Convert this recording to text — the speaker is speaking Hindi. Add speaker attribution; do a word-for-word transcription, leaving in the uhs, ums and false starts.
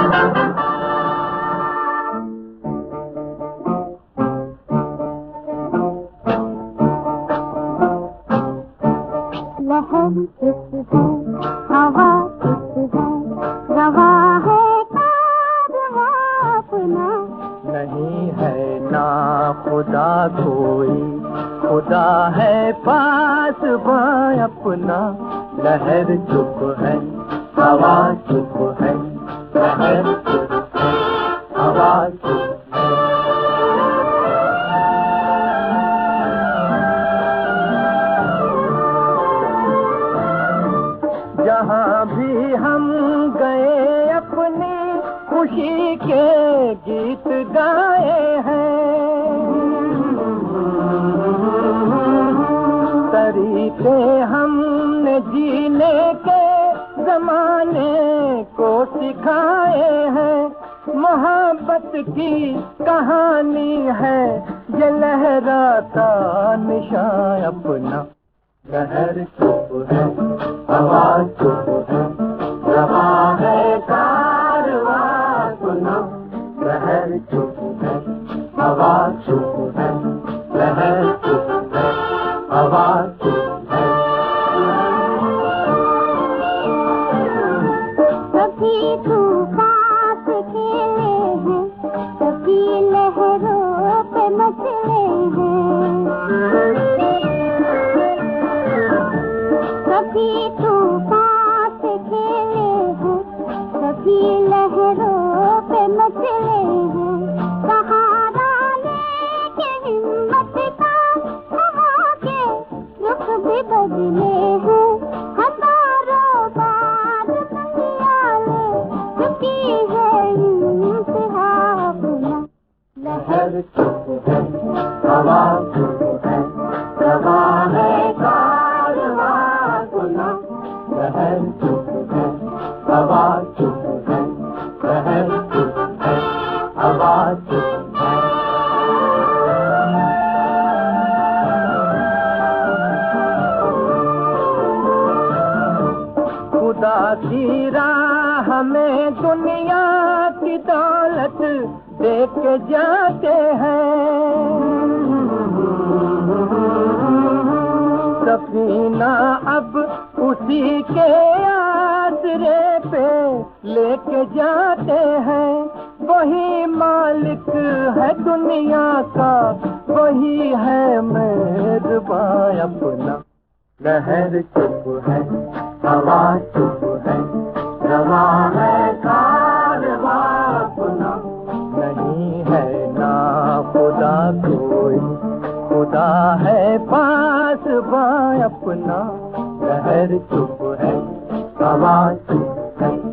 Speaker 1: लहर किस है, हवा किस है, रवा है कारवां अपना।
Speaker 2: नहीं है ना खुदा कोई, खुदा है पास बां अपना। लहर चुप है, हवा चुप है, लहर चुप है, हवा चुप है। जहाँ भी हम गए अपनी खुशी के गीत गाए हैं। तरीके हमने जीने के जमाने को सिखाए हैं। मोहब्बत की कहानी है ये लहराता निशान अपना। लहर चुप है, हवा चुप है, रवा है कारवां अपना। लहर चुप है, हवा चुप है, लहर चुप है, हवा चुप है।
Speaker 1: कभी तूफान से खेले हैं, कभी लहरों पे मचले हैं। कभी तूफान से खेले हैं, कभी लहरों पे मचले हैं। सहारा लेके हिम्मत का हवा के रुख भी बदले हैं। हजारों बार दुनिया ने चुकी है इंतहा अपना।
Speaker 2: लहर चुप है, हवा चुप है, रवा है कारवां अपना। लहर चुप है, हवा चुप है, लहर चुप है, हवा चुप है। खुदा की राह में दुनिया की दौलत दे के जाते हैं। सफीना अब उसी के आसरे पे लेके जाते हैं। वही मालिक है दुनिया का, वही है मेहरबान अपना। लहर चुप है, हवा चुप है, रवा है कारवां अपना। नहीं है ना खुदा कोई, खुदा है पास बां अपना। लहर चुप है, हवा चुप है,